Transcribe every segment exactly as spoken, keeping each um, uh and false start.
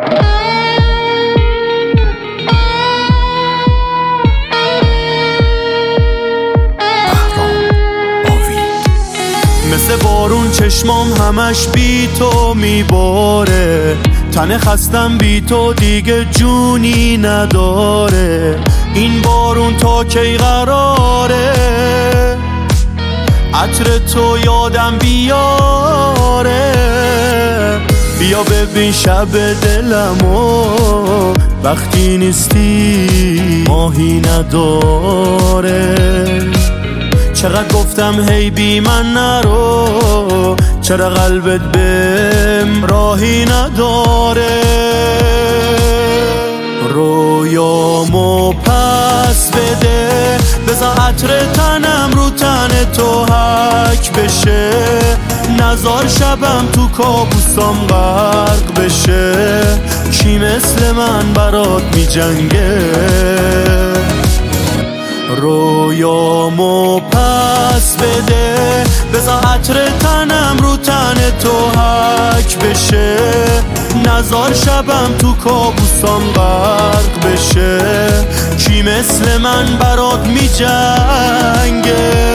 مثل بارون چشمام همش بی تو میباره، تن خستم بی تو دیگه جونی نداره. این بارون تا کی قراره عطر تو یادم بیاره؟ بیا ببین شب دلمو وقتی نیستی ماهی نداره. چقدر گفتم هی بی من نرو، چرا قلبت بهم راهی نداره؟ رویامو پس بده، بذار عطر تنم رو تن تو حک بشه. نزار شبم تو کابوسام غرق بشه. کی مثل من برات می جنگه؟ رویامو پس بده، بذار عطر تنم رو تن تو حک بشه. نزار شبم تو کابوسام غرق بشه. کی مثل من برات می جنگه؟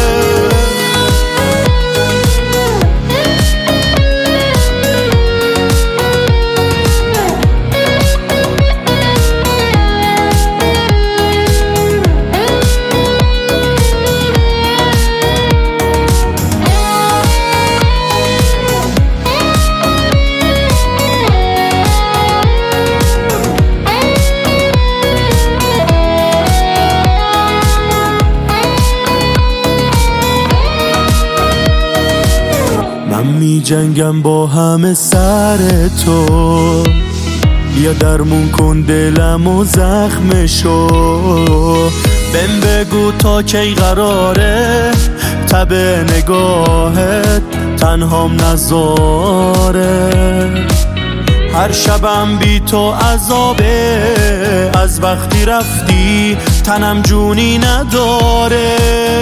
من می جنگم با همه سر تو، بیا درمون کن دلم و زخمشو. بهم بگو تا کی قراره تب نگاهت تنهام نذاره. هر شبم بی تو عذابه، از وقتی رفتی تنم جونی نداره.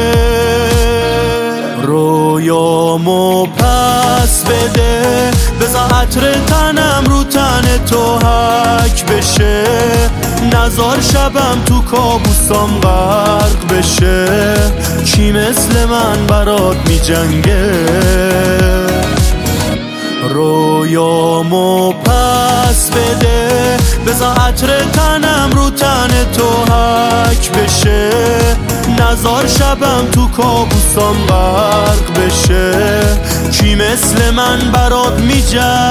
رویامو پس بده، بذار عطر تنم رو تن تو حک بشه. نزار شبم تو کابوسام غرق بشه. کی مثل من برات می جنگه؟ رویامو پس بده، بذار عطر تنم رو تن تو حک بشه. نزار شبم تو کابوسام غرق بشه. کی مثل من برات می جنگه؟